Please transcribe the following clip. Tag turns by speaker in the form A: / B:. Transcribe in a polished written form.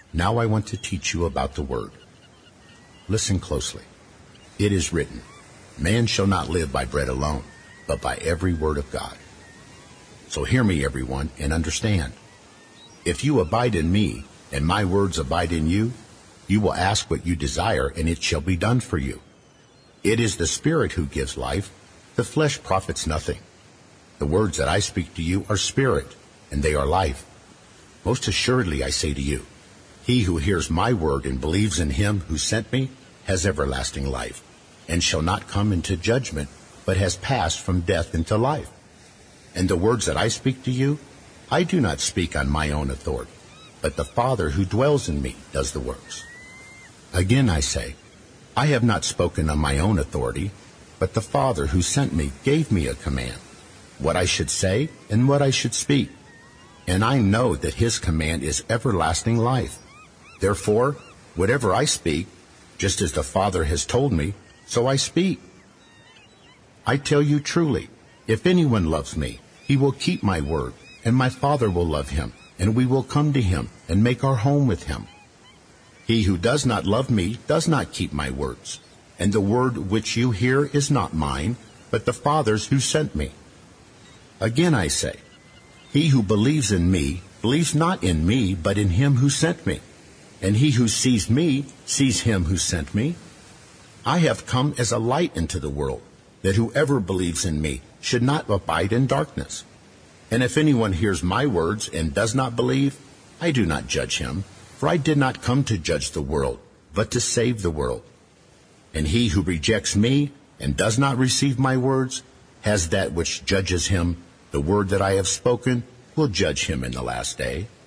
A: Now I want to teach you about the Word. Listen closely. It is written, man shall not live by bread alone, but by every word of God. So hear me, everyone, and understand. If you abide in me, and my words abide in you, you will ask what you desire, and it shall be done for you. It is the Spirit who gives life. The flesh profits nothing. The words that I speak to you are spirit, and they are life. Most assuredly I say to you, he who hears my word and believes in him who sent me has everlasting life, and shall not come into judgment, but has passed from death into life. And the words that I speak to you, I do not speak on my own authority, but the Father who dwells in me does the works. Again I say, I have not spoken on my own authority, but the Father who sent me gave me a command, what I should say and what I should speak. And I know that his command is everlasting life. Therefore, whatever I speak, just as the Father has told me, so I speak. I tell you truly, if anyone loves me, he will keep my word, and my Father will love him, and we will come to him and make our home with him. He who does not love me does not keep my words, and the word which you hear is not mine, but the Father's who sent me. Again I say, he who believes in me believes not in me, but in him who sent me. And he who sees me sees him who sent me. I have come as a light into the world, that whoever believes in me should not abide in darkness. And if anyone hears my words and does not believe, I do not judge him, for I did not come to judge the world, but to save the world. And he who rejects me and does not receive my words has that which judges him. The word that I have spoken will judge him in the last day.